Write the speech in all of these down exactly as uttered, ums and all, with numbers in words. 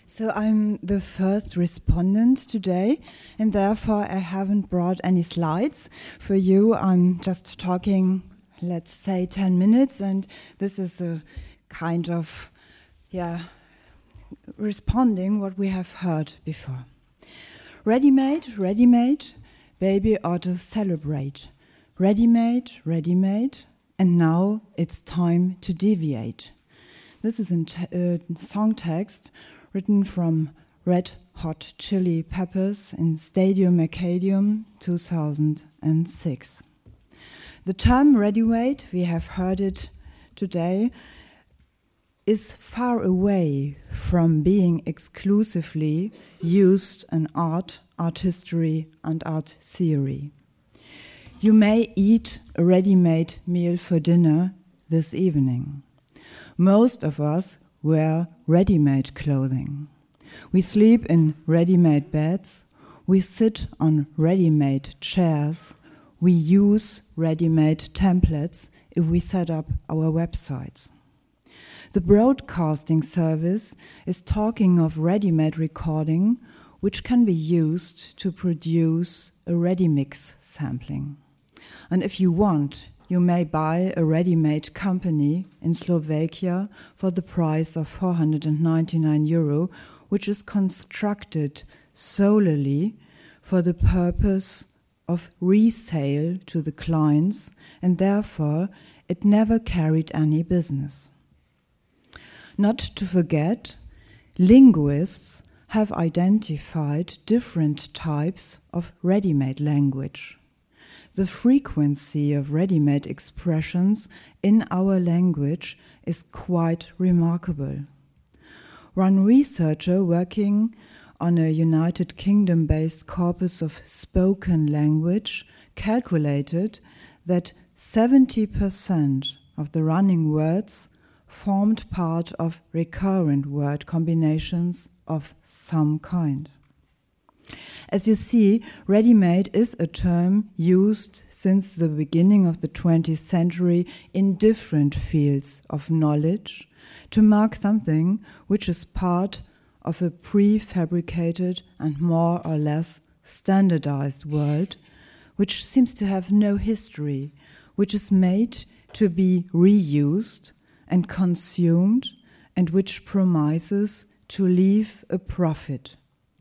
So I'm the first respondent today, and therefore I haven't brought any slides for you. I'm just talking, let's say, ten minutes, and this is a kind of, yeah, responding what we have heard before. Ready-made, ready-made, baby ought to celebrate. Ready-made, ready-made, and now it's time to deviate. This is a t- uh, song text written from Red Hot Chili Peppers in Stadium Arcadium two thousand six. The term ready-made, we have heard it today, is far away from being exclusively used in art, art history, and art theory. You may eat a ready-made meal for dinner this evening. Most of us wear ready-made clothing. We sleep in ready-made beds. We sit on ready-made chairs. We use ready-made templates if we set up our websites. The broadcasting service is talking of ready-made recording, which can be used to produce a ready-mix sampling. And if you want, you may buy a ready-made company in Slovakia for the price of four hundred ninety-nine euro, which is constructed solely for the purpose of resale to the clients, and therefore it never carried any business. Not to forget, linguists have identified different types of ready-made language. The frequency of ready-made expressions in our language is quite remarkable. One researcher working on a United Kingdom-based corpus of spoken language calculated that seventy percent of the running words formed part of recurrent word combinations of some kind. As you see, ready-made is a term used since the beginning of the twentieth century in different fields of knowledge to mark something which is part of a prefabricated and more or less standardized world, which seems to have no history, which is made to be reused and consumed, and which promises to leave a profit.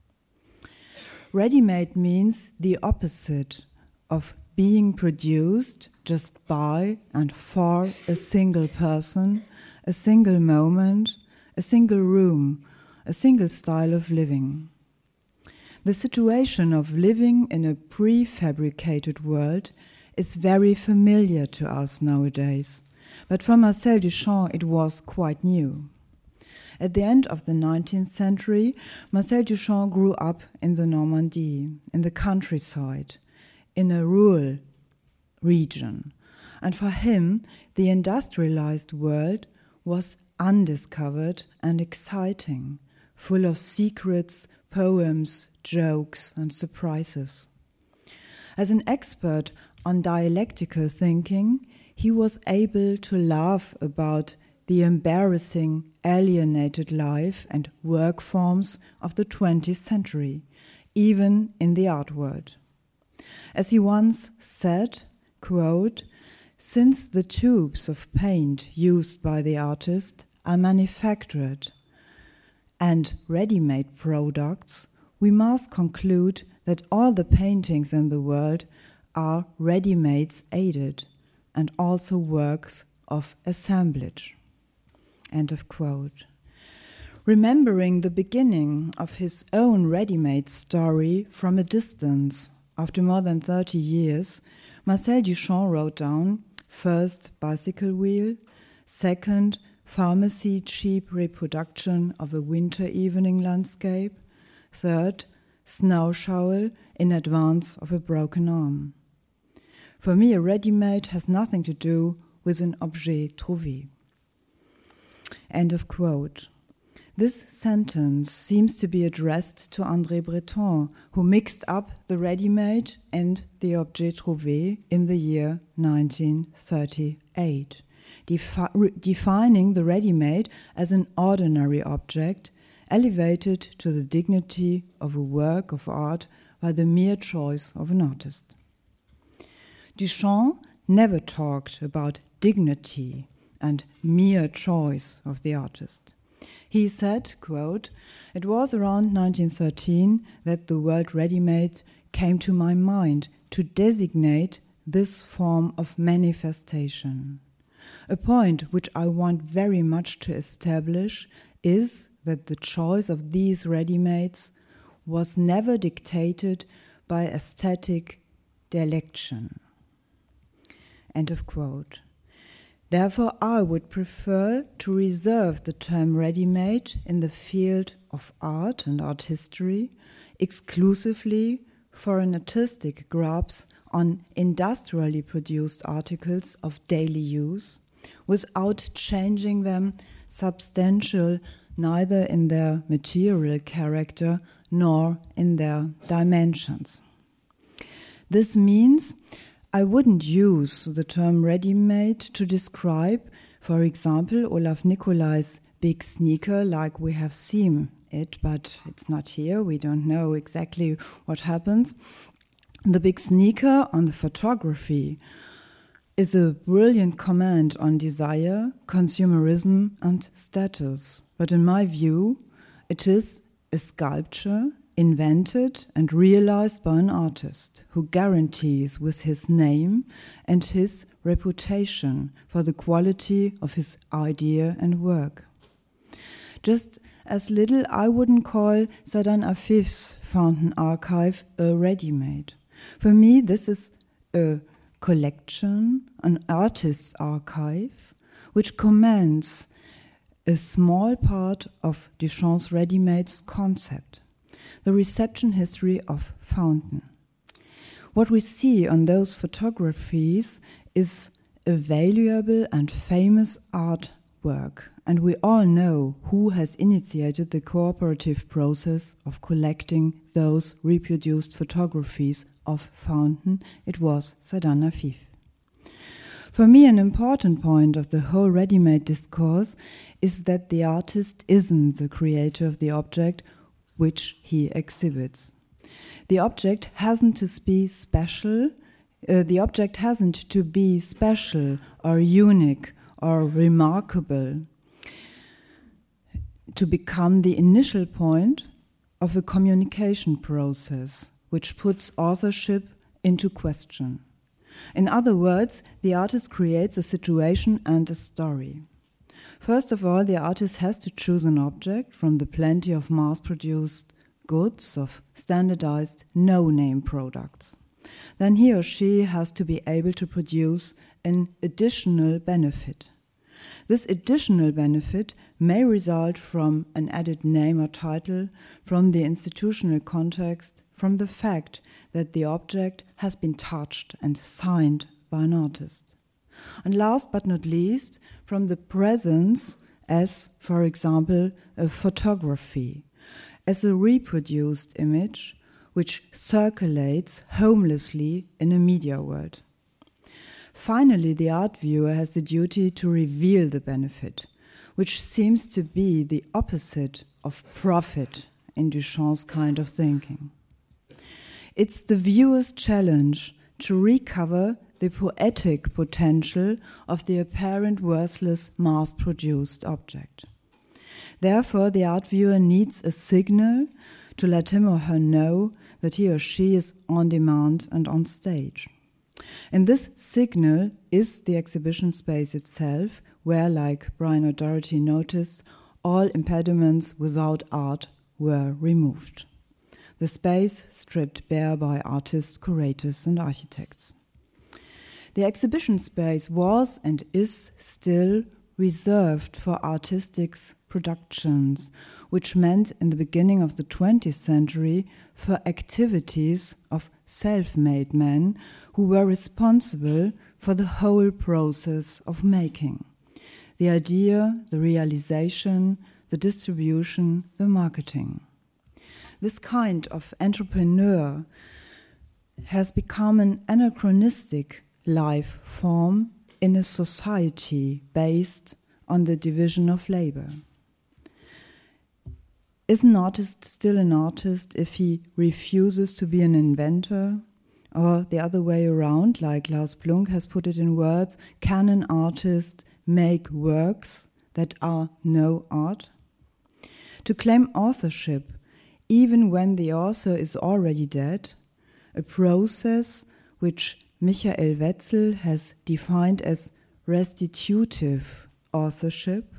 Ready-made means the opposite of being produced just by and for a single person, a single moment, a single room, a single style of living. The situation of living in a prefabricated world is very familiar to us nowadays, but for Marcel Duchamp it was quite new. At the end of the nineteenth century, Marcel Duchamp grew up in the Normandy, in the countryside, in a rural region. And for him, the industrialized world was undiscovered and exciting, full of secrets, poems, jokes, and surprises. As an expert on dialectical thinking, he was able to laugh about the embarrassing, alienated life and work forms of the twentieth century, even in the art world. As he once said, quote, "Since the tubes of paint used by the artist are manufactured and ready-made products, we must conclude that all the paintings in the world are ready-mades aided and also works of assemblage." End of quote. Remembering the beginning of his own ready-made story from a distance, after more than thirty years, Marcel Duchamp wrote down, first, bicycle wheel, second, pharmacy cheap reproduction of a winter evening landscape, third, snow shovel in advance of a broken arm. For me, a ready-made has nothing to do with an objet trouvé. End of quote. This sentence seems to be addressed to André Breton, who mixed up the ready-made and the objet trouvé in the year nineteen thirty-eight, defi- re- defining the ready-made as an ordinary object elevated to the dignity of a work of art by the mere choice of an artist. Duchamp never talked about dignity and mere choice of the artist. He said, quote, "It was around nineteen thirteen that the word ready-made came to my mind to designate this form of manifestation. A point which I want very much to establish is that the choice of these ready-mades was never dictated by aesthetic dilection." End of quote. Therefore, I would prefer to reserve the term ready-made in the field of art and art history exclusively for an artistic grasp on industrially produced articles of daily use without changing them substantial neither in their material character nor in their dimensions. This means I wouldn't use the term ready-made to describe, for example, Olaf Nicolai's big sneaker like we have seen it, but it's not here, we don't know exactly what happens. The big sneaker on the photography is a brilliant comment on desire, consumerism, and status. But in my view, it is a sculpture invented and realized by an artist who guarantees with his name and his reputation for the quality of his idea and work. Just as little I wouldn't call Sadan Afif's Fountain Archive a ready-made. For me, this is a collection, an artist's archive, which commands a small part of Duchamp's ready-made's concept, the reception history of Fountain. What we see on those photographies is a valuable and famous artwork, and we all know who has initiated the cooperative process of collecting those reproduced photographies of Fountain. It was Sadan Afif. For me, an important point of the whole ready-made discourse is that the artist isn't the creator of the object which he exhibits. The object hasn't to be special. Uh, the object hasn't to be special or unique or remarkable to become the initial point of a communication process which puts authorship into question. In other words, the artist creates a situation and a story. First of all, the artist has to choose an object from the plenty of mass-produced goods, of standardized no-name products. Then he or she has to be able to produce an additional benefit. This additional benefit may result from an added name or title, from the institutional context, from the fact that the object has been touched and signed by an artist. And last but not least, from the presence as, for example, a photography, as a reproduced image which circulates homelessly in a media world. Finally, the art viewer has the duty to reveal the benefit, which seems to be the opposite of profit in Duchamp's kind of thinking. It's the viewer's challenge to recover the poetic potential of the apparent worthless mass-produced object. Therefore, the art viewer needs a signal to let him or her know that he or she is on demand and on stage. And this signal is the exhibition space itself, where, like Brian O'Doherty noticed, all impediments without art were removed. The space stripped bare by artists, curators, and architects. The exhibition space was and is still reserved for artistic productions, which meant in the beginning of the twentieth century for activities of self-made men who were responsible for the whole process of making. The idea, the realization, the distribution, the marketing. This kind of entrepreneur has become an anachronistic life form in a society based on the division of labor. Is an artist still an artist if he refuses to be an inventor? Or the other way around, like Lars Blunk has put it in words, can an artist make works that are no art? To claim authorship, even when the author is already dead, a process which Michael Wetzel has defined as restitutive authorship,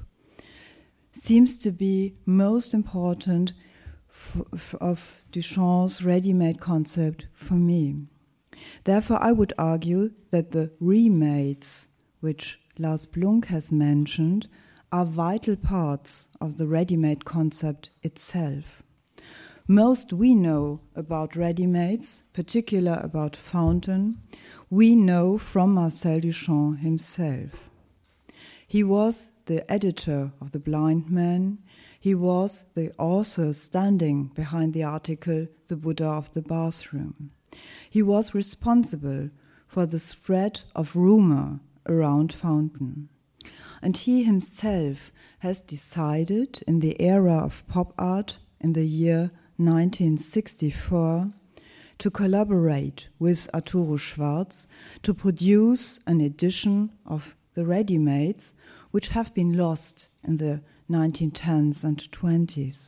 seems to be most important f- f- of Duchamp's ready-made concept for me. Therefore, I would argue that the remades, which Lars Blunk has mentioned, are vital parts of the ready-made concept itself. Most we know about ready-mades, particularly about Fountain, we know from Marcel Duchamp himself. He was the editor of The Blind Man. He was the author standing behind the article The Buddha of the Bathroom. He was responsible for the spread of rumor around Fountain. And he himself has decided in the era of pop art in the year nineteen sixty-four to collaborate with Arturo Schwarz to produce an edition of the ready-mades which have been lost in the nineteen tens and twenties.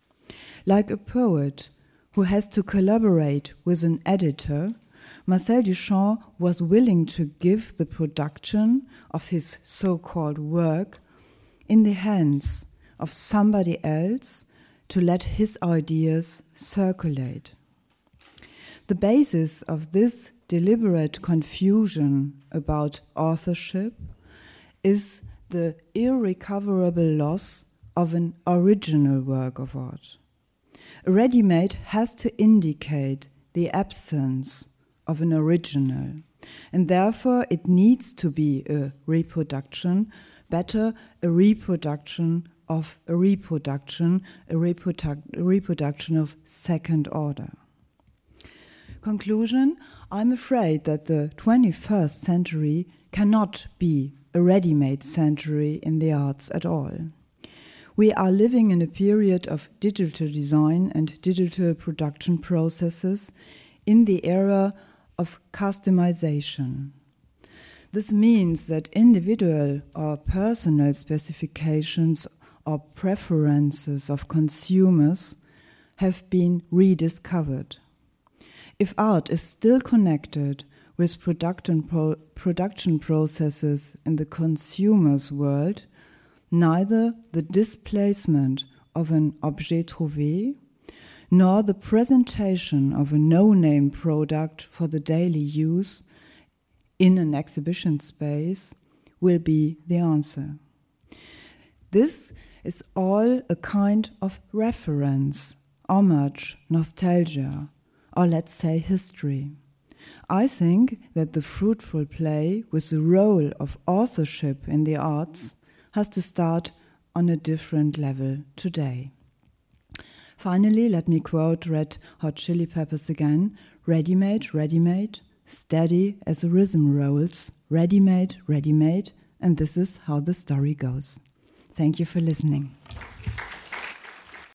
Like a poet who has to collaborate with an editor, Marcel Duchamp was willing to give the production of his so-called work in the hands of somebody else to let his ideas circulate. The basis of this deliberate confusion about authorship is the irrecoverable loss of an original work of art. A ready-made has to indicate the absence of an original, and therefore it needs to be a reproduction, better a reproduction of a reproduction, a, reprodu- a reproduction of second order. Conclusion, I'm afraid that the twenty-first century cannot be a ready-made century in the arts at all. We are living in a period of digital design and digital production processes in the era of customization. This means that individual or personal specifications or preferences of consumers have been rediscovered. If art is still connected with production, pro- production processes in the consumer's world, neither the displacement of an objet trouvé nor the presentation of a no-name product for the daily use in an exhibition space will be the answer. This is all a kind of reference, homage, nostalgia, or let's say history. I think that the fruitful play with the role of authorship in the arts has to start on a different level today. Finally, let me quote Red Hot Chili Peppers again. Ready-made, ready-made, steady as a rhythm rolls. Ready-made, ready-made, and this is how the story goes. Thank you for listening.